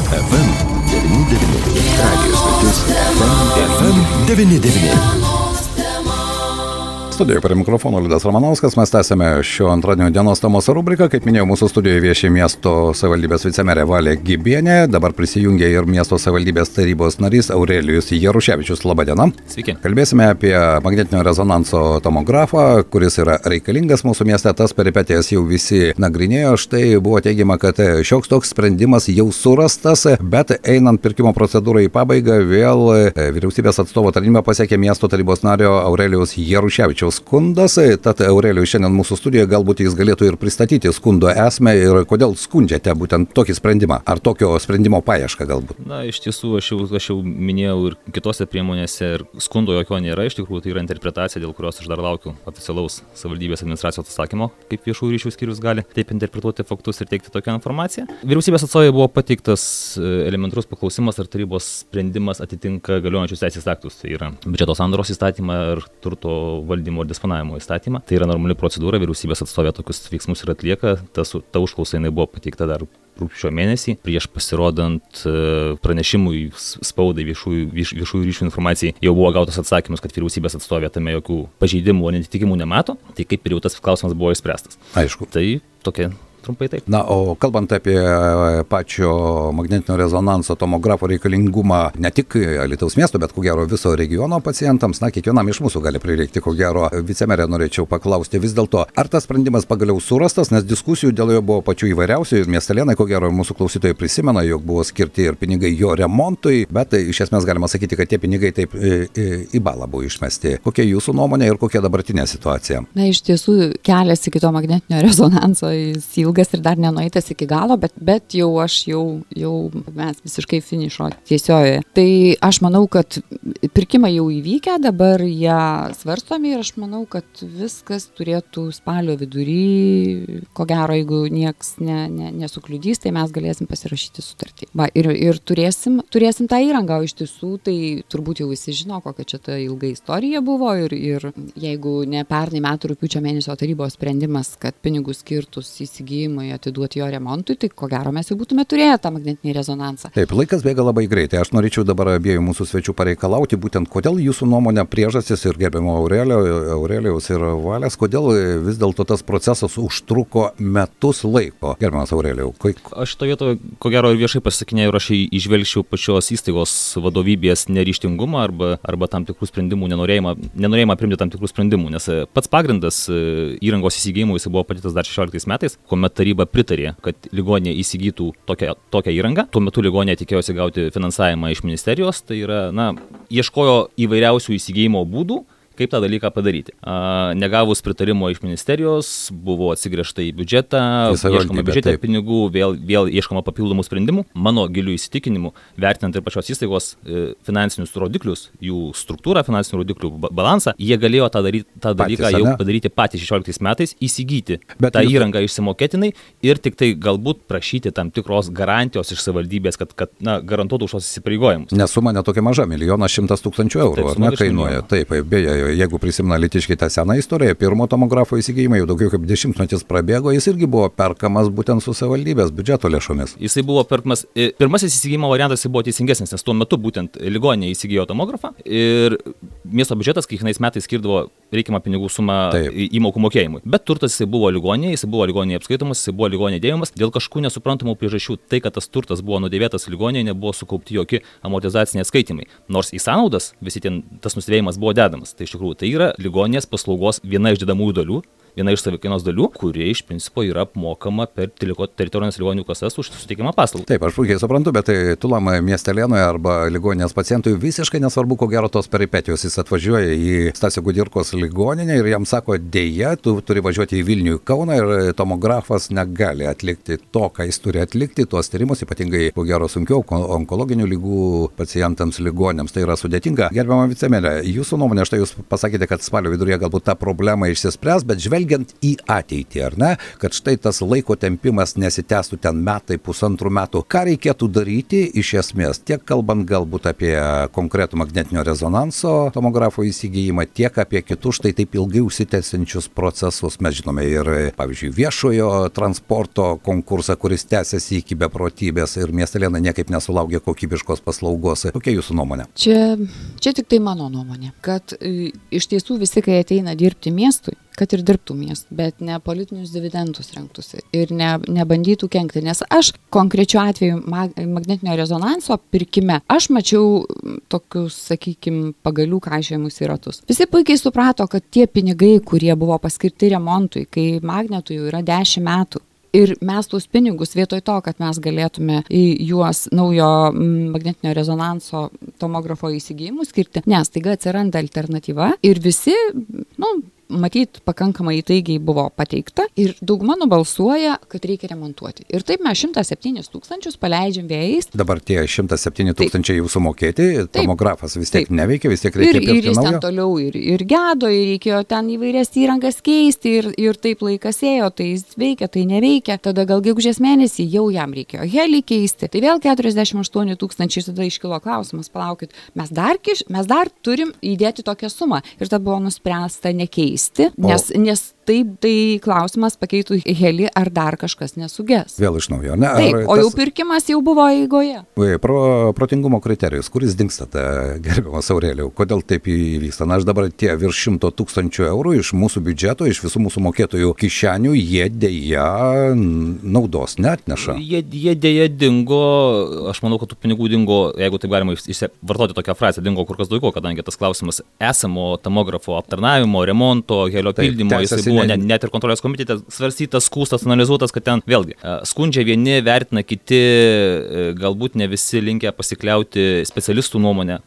FM 99. Radio stotis FM 99. Studijoje prie mikrofono Liudas Ramanauskas, mes tęsėme šio antradienio dienos temos rubriką. Kaip minėjau, mūsų studijoje vieši miesto savivaldybės vicemerė Valė Gibienė, dabar prisijungia ir miesto savivaldybės tarybos narys Aurelijus Jaruševičius. Labą dieną. Sveiki. Kalbėsime apie magnetinio rezonanso tomografą, kuris yra reikalingas mūsų mieste. Tas peripetijas jau visi nagrinėjo. Štai buvo teigiama, kad šioks toks sprendimas jau surastas, bet einant pirkimo procedūrai į pabaigą, vėl vyriausybės atstovo tarnyba pasiekė miesto tarybos nario Aurelijaus Jaruševičiaus skundas. Tad Aurelijus šiandien mūsų studijoje, galbūt jis galėtų ir pristatyti skundo esmę ir kodėl skundžiate būtent tokį sprendimą, ar tokio sprendimo paiešką galbūt. Na, iš tiesų, aš jau minėjau ir kitose priemonėse, ir skundo jokio nėra, iš tikrųjų tai yra interpretacija, dėl kurios aš dar laukiu oficialaus savivaldybės administracijos atsakymo, kaip viešųjų ryšių skyrius gali taip interpretuoti faktus ir teikti tokią informaciją. Vyriausybės atstovai buvo pateiktas elementarus paklausimas, ar tarybos sprendimas atitinka galiojančius teisės aktus, tai yra biudžeto sandaros įstatymą ir turto valdymo ir disponavimo įstatymą. Tai yra normali procedūra, vyriausybės atstovė tokius veiksmus ir atlieka. Ta užklausa jinai buvo pateikta dar rugpjūčio mėnesį, prieš pasirodant pranešimui spaudai viešųjų ryšių informacijai jau buvo gautas atsakymus, kad vyriausybės atstovė tame jokių pažeidimų ar netitikimų nemato, tai kaip ir jau tas klausimas buvo išspręstas. Aišku. Tai tokia trumpai taip. Na, o kalbant apie pačio magnetinio rezonanso tomografo reikalingumą ne tik Alytaus miesto, bet ko gero viso regiono pacientams, na, kiekvienam iš mūsų gali prireikti, ko gero, vicemerė norėčiau paklausti vis dėlto, ar tas sprendimas pagaliau surastas, nes diskusijų dėl jo buvo pačių įvairiausių ir miestelėnai, ko gero, mūsų klausytojai prisimena, jog buvo skirti ir pinigai jo remontui, bet iš esmės galima sakyti, kad tie pinigai taip į balą buvo išmesti. Kokia jūsų nuomonė ir kokia dabartinė situacija? Na, iš tiesų, kelias iki to magnetinio rezonanso ilgas ir dar nenueitas iki galo, bet jau mes visiškai finišo tiesiojoje. Tai aš manau, kad pirkimai jau įvykę, dabar jie svarstomi ir aš manau, kad viskas turėtų spalio vidury, ko gero, jeigu nieks nesukliudys, tai mes galėsim pasirašyti sutartį. Ir turėsim tą įrangą, o iš tiesų, tai turbūt jau visi žino, kokia čia ta ilga istorija buvo ir jeigu ne pernai metų rugpjūčio mėnesio tarybos sprendimas, kad pinigus skirtus įsigijimui atiduoti jo remontui, tai ko gero mes jau būtume turėję tą magnetinį rezonansą. Taip, laikas bėga labai greitai. Aš norėčiau dabar abiejų mūsų svečių pareikalauti, būtent kodėl jūsų nuomonė priežastis ir gerbiamo Aurelijaus ir Valės, kodėl vis dėlto tas procesas užtruko metus laiko. Gerbiamas Aurelijau. Aš šitoje vietoje, ko gero, ir viešai pasisakinėjau ir aš įžvelgčiau pačios įstaigos vadovybės neryžtingumą arba tam tikrų sprendimų nenorėjimą priimti tam tikrų sprendimų, nes pats pagrindas įrangos įsigijimui jis buvo pateiktas dar 16 metais, kuomet taryba pritarė, kad ligoninė įsigytų tokią įrangą. Tuo metu ligoninė tikėjosi gauti finansavimą iš ministerijos, tai yra, ieškojo įvairiausių įsigijimo būdų, kaip tą dalyką padaryti. Negavus pritarimo iš ministerijos, buvo atsigręžta į biudžetą, ieškoma biudžete pinigų, vėl ieškoma papildomų sprendimų. Mano giliu įsitikinimu, vertinant ir pačios įstaigos finansinius rodiklius, jų struktūrą, finansinių rodiklių balansą, jie galėjo tą dalyką jau padaryti patys 16 metais, įsigyti tą įrangą išsimokėtinai ir tik tai galbūt prašyti tam tikros garantijos iš savivaldybės, kad garantuotų už tos įsipareigojimus. Nes suma netokia maža, 1 100 000 eurų, kainuoja. Taip, beje, jeigu prisimena Alytiškiai tą seną istoriją, pirmo tomografo įsigijimą jau daugiau kaip 10 metų prabėgo, jis irgi buvo perkamas būtent su savivaldybės biudžeto lėšomis. Jisai buvo perkamas, pirmasis įsigijimo variantas buvo teisingesnis, nes tuo metu būtent ligoninė įsigijo tomografą ir miesto biudžetas kiekvienais metais skirdavo reikiamą pinigų sumą įmokų mokėjimui. Bet turtas jisai buvo ligoninėje apskaitomas, jisai buvo ligoninėje dėvimas. Dėl kažkokių nesuprantamų priežasčių tai, kad tas turtas buvo nudėvėtas ligoninėje, nebuvo sukaupti jokie amortizaciniai atskaitimai. Nors į sąnaudas visi tas nusidėvimas buvo dedamas. Tai iš tikrųjų tai yra ligoninės paslaugos viena iš dedamųjų dalių, viena iš savikainos dalių, kurie iš principo yra apmokama per teritorinės ligoninių kasas už suteikiamą paslaugą. Taip, aš puikiai suprantu, bet tai tulam miestelėnoje arba ligoninės pacientui visiškai nesvarbu, ko gero tos peripetijos. Jis atvažiuoja į Stasio Kudirkos ligoninę ir jam sako, dėja, tu turi važiuoti į Vilnių, į Kauną ir tomografas negali atlikti to, ką jis turi atlikti, tuos tyrimus, ypatingai, ko gero, sunkiau onkologinių ligų pacientams, ligonėms. Tai yra sudėtinga. Gerbiama vicemerė, jūsų nuomonė, štai jūs pasakėte, kad spalio viduryje galbūt ta problema išsispręs, bet žvelgiant žvelgiant į ateitį, ar ne, kad štai tas laiko tempimas nesitęstų ten metai, pusantrų metų, ką reikėtų daryti iš esmės, tiek kalbant galbūt apie konkretų magnetinio rezonanso tomografo įsigijimą, tiek apie kitus štai taip ilgai užsitęsiančius procesus. Mes žinome ir, pavyzdžiui, viešojo transporto konkursą, kuris tęsiasi iki beprotybės ir miestelėnai niekaip nesulaukia kokybiškos paslaugos. Kokia jūsų nuomonė? Čia tik tai mano nuomonė, kad iš tiesų visi, kai ateina dirbti miestui, kad ir dirbtų miestų, bet ne politinius dividendus renktųsi ir nebandytų kenkti, nes aš konkrečiu atveju magnetinio rezonanso pirkime, aš mačiau tokius, sakykime, pagalių kaišiojimus į ratus. Visi puikiai suprato, kad tie pinigai, kurie buvo paskirti remontui, kai magnetui jau yra 10 metų, ir mes tuos pinigus vietoj to, kad mes galėtume į juos naujo magnetinio rezonanso tomografo įsigijimus skirti, nes taiga atsiranda alternatyva ir visi, matyt, pakankamai įtaigiai buvo pateikta ir dauguma nubalsuoja, kad reikia remontuoti. Ir taip mes 107 000 paleidžiam vėjais. Dabar tie 107 000 jau sumokėti, tomografas vis tiek neveikia, vis tiek reikia pirkti naujo. Ir jis ten toliau ir gedo, ir reikėjo ten įvairias įrangas keisti ir taip laikas ėjo, tai jis veikia, tai neveikia. Tada gal gegužės mėnesį jau jam reikėjo helį keisti. Tai vėl 48 000, tada iškilo klausimas, palaukit, mes dar turim įdėti tokią sumą. Ir tada buvo nuspręsta nekeisti. Nes taip, tai klausimas pakeitų helį, ar dar kažkas nesuges. Vėl iš naujo, ne? Taip, o jau pirkimas jau buvo eigoje. Protingumo kriterijus, kuris dingsta, gerbiamas Aurelijau, kodėl taip įvyksta? Na, aš dabar tie virš 100 000 eurų iš mūsų biudžeto, iš visų mūsų mokėtojų kišenių, jie dėja naudos neatneša. Jie dėja dingo, aš manau, kad tų pinigų dingo, jeigu taip galima vartoti tokią frazę, dingo kur kas daugiau, kadangi tas klausimas esamo tomografo aptarnavimo, remonto, helio pildymo, jisai buvo net ir kontrolės komitete svarstytas, skųstas, analizuotas, kad ten vėlgi skundžia vieni, vertina kiti, galbūt ne visi linkę pasikliauti specialistų nuomonę.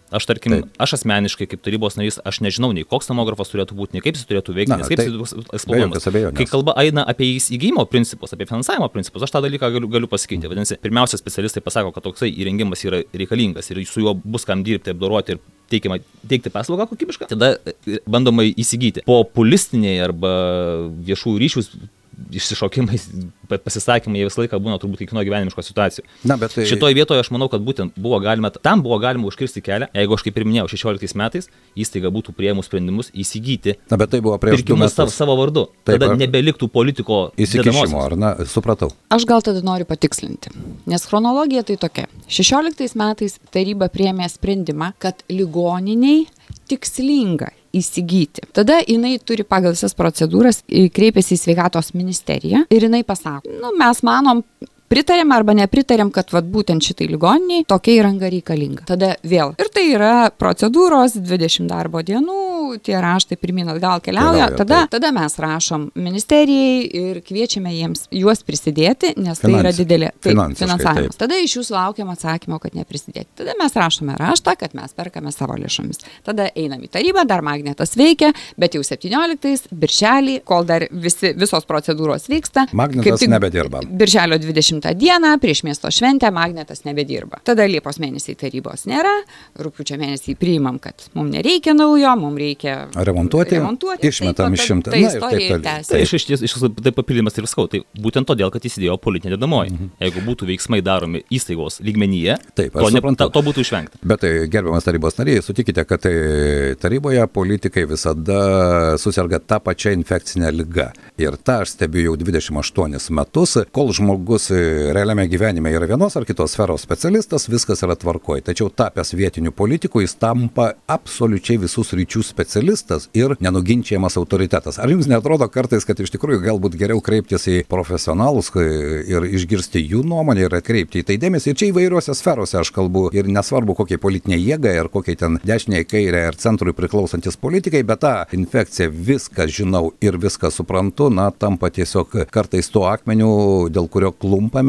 Aš asmeniškai kaip tarybos narys, aš nežinau nei koks tomografas turėtų būti, nei kaip jis turėtų veikti, nes kaip jis bus eksploatuojamas. Kai kalba eina apie įsigijimo principus, apie finansavimo principus, aš tą dalyką galiu pasakyti. Vadinasi, pirmiausia, specialistai pasako, kad toksai įrengimas yra reikalingas ir su juo bus kam dirbti, apdoroti ir teikti paslaugą kokybišką, tada bandoma įsigyti. Populistiniai arba viešųjų ryšių išsišokimais, pasisakymai, jie visą laiką būna turbūt kiekvieno gyvenimiškos situacijų. Šitoje vietoje aš manau, kad būtent buvo galima užkirsti kelią, jeigu aš kaip ir minėjau, 16 metais įstaiga būtų priėmus sprendimus įsigyti pirkimus savo vardu. Tada nebeliktų politiko įsikišimo, ar ne? Supratau. Aš gal tada noriu patikslinti, nes chronologija tai tokia. 16 metais taryba priėmė sprendimą, kad ligoniniai tikslinga įsigyti. Tada jinai turi pagal visas procedūras kreipėsi į sveikatos ministeriją ir jinai pasako, mes manom, pritarėm arba nepritarėm, kad būtent šitai ligoniniai tokia įranga reikalinga. Tada vėl. Ir tai yra procedūros, 20 darbo dienų, tie raštai pirmin atgal keliauja. Tada mes rašom ministerijai ir kviečiame juos prisidėti, nes tai yra didelė finansavimas. Tada iš jūsų laukiam atsakymo, kad neprisidėti. Tada mes rašome raštą, kad mes perkame savo lėšomis. Tada einam į tarybą, dar magnetas veikia, bet jau 17 birželį, kol dar visos procedūros vyksta. Magnetas nebedirba. Birželio 20 dieną prieš miesto šventę magnetas nebedirba. Tada Liepos mėnesį tarybos nėra, rugpjūčio mėnesį priimam, kad mums nereikia naujo, mums reikia remontuoti. Išmetam iš 100. Tai istorija tęsiasi. Iš tiesų, tai papildymas ir skau. Tai būtent todėl, kad įsidėjo politinė dedamoji. Jeigu būtų veiksmai daromi įstaigos lygmenyje, to būtų išvengta. Bet gerbiamas tarybos nariai, sutikite, kad taryboje politikai visada susirga tą pačią infekcinę ligą. Ir tą aš stebiu jau 28 metus, kol žmogus realiame gyvenime yra vienos ar kitos sferos specialistas, viskas yra tvarkoj. Tačiau tapęs vietiniu politiku, jis tampa absoliučiai visų sričių specialistas ir nenuginčiamas autoritetas. Ar jums neatrodo kartais, kad iš tikrųjų galbūt geriau kreiptis į profesionalus ir išgirsti jų nuomonę ir atkreipti į tai dėmesį? Ir čia įvairiuose sferose aš kalbu ir nesvarbu kokiai politiniai jėgai ar kokiai ten dešiniai, kairė ar centrui priklausantis politikai, bet tą infekciją viską žinau ir viską suprantu, tampa tiesiog kartais tuo akmeniu, dėl kurio klumpame.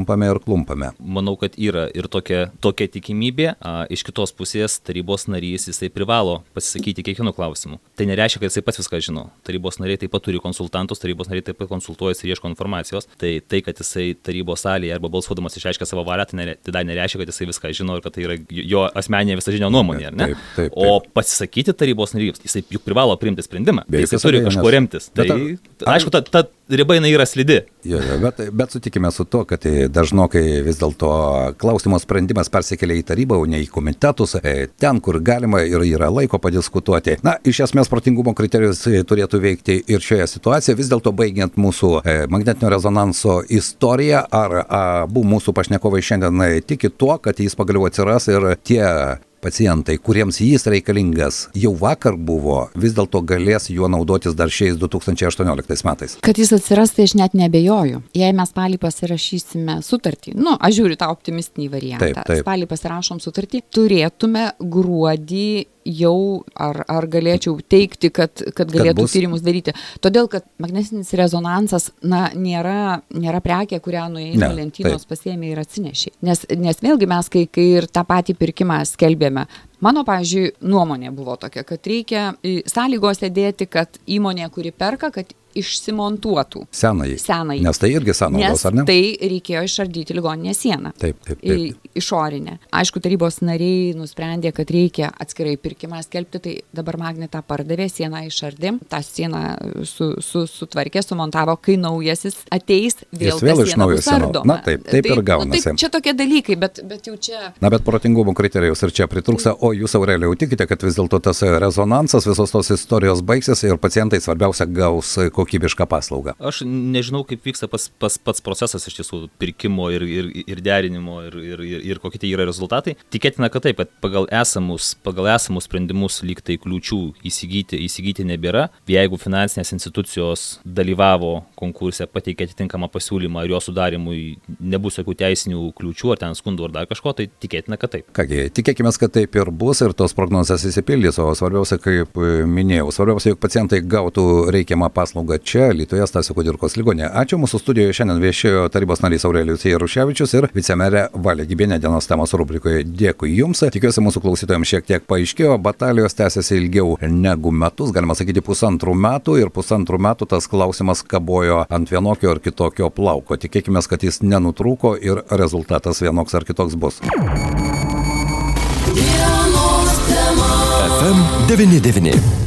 Manau, kad yra ir tokia tikimybė. Iš kitos pusės tarybos narys, jisai privalo pasisakyti kiekvienu klausimų. Tai nereiškia, kad jisai pats viską žino. Tarybos nariai taip pat turi konsultantus, tarybos nariai taip pat konsultuojasi ir ieško informacijos. Tai, kad jisai tarybos salėje arba balsuodamas išreiškia savo valią, tai dar nereiškia, kad jisai viską žino ir kad tai yra jo asmeninė visažinio nuomonė, ar ne? Taip. O pasisakyti tarybos nariai, jisai juk privalo priimti sprendimą. Jisai turi kažko remtis. Tai, aišku, ta riba jinai yra slidi. Bet sutikime su to, kad dažnokai vis dėlto klausimo sprendimas persikelia į tarybą, o ne į komitetus, ten, kur galima ir yra laiko padiskutuoti. Na, iš esmės protingumo kriterijus turėtų veikti ir šioje situacijoje. Vis dėlto baigiant mūsų magnetinio rezonanso istoriją, ar abu mūsų pašnekovai šiandien tiki tuo, kad jis pagaliau atsiras ir tie pacientai, kuriems jis reikalingas jau vakar buvo, vis dėlto galės juo naudotis dar šiais 2018 metais. Kad jis atsiras, tai aš net nebejoju. Jei mes spalį pasirašysime sutartį, aš žiūriu tą optimistinį variantą, spalį pasirašom sutartį, turėtume gruodį jau, ar galėčiau teikti, kad galėtų tyrimus daryti. Todėl, kad magnetinis rezonansas, nėra prekė, kurią nuėjo lentynos pasiėmė ir atsinešė. Nes vėlgi mes, kai ir tą patį pirkimą skelbėme, mano, pavyzdžiui, nuomonė buvo tokia, kad reikia sąlygose dėti, kad įmonė, kuri perka, kad išsimontuotų senąjį. Nes tai irgi sąnaudos, ar ne? Nes tai reikėjo išardyti ligoninės sieną. Taip. Išorinę. Aišku, tarybos nariai nusprendė, kad reikia atskirai pirkimą skelbti, tai dabar Magnetą pardavė, sieną išardė, tą sieną sutvarkė, sumontavo, kai naujasis ateis, vėl ta siena bus ardoma. Taip ir gaunasi. Čia tokie dalykai, bet jau čia... Bet protingumo kriterijus ir čia pritrūksta, o jūs, Aurelijau, tikite, kad vis dėlto tas rezonansas, visos tos istorijos baigsis ir pacientai svarbiausia gaus kokybišką paslaugą. Aš nežinau, kaip vyksta pats procesas iš tiesų pirkimo ir derinimo ir kokie tai yra rezultatai. Tikėtina, kad taip, kad pagal esamus sprendimus lyg tai kliūčių įsigyti nebėra. Jeigu finansinės institucijos dalyvavo konkurse, pateikė atitinkamą pasiūlymą ir jo sudarimui nebus jokių teisinių kliūčių ar ten skundų ar dar kažko, tai tikėtina, kad taip. Kągi, tikėkime, kad taip ir bus ir tos prognozės įsipildys, o svarbiausia, kaip minėjau, jog pacientai gautų reikiamą paslaugą čia, Alytuje, Stasio Kudirkos ligoninėje. Ačiū, mūsų studijoje šiandien viešėjo tarybos narys Aurelijus Jaruševičius ir vicemerė Valė Gibienė dienos temos rubrikoje. Dėkui jums. Tikiuosi, mūsų klausytojams šiek tiek paaiškėjo, batalijos tęsiasi ilgiau negu metus, galima sakyti 1,5 metų ir 1,5 metų tas klausimas kabojo ant vienokio ar kitokio plauko. Tikėkime, kad jis nenutrūko ir rezultatas vienoks ar kitoks bus. FM 99.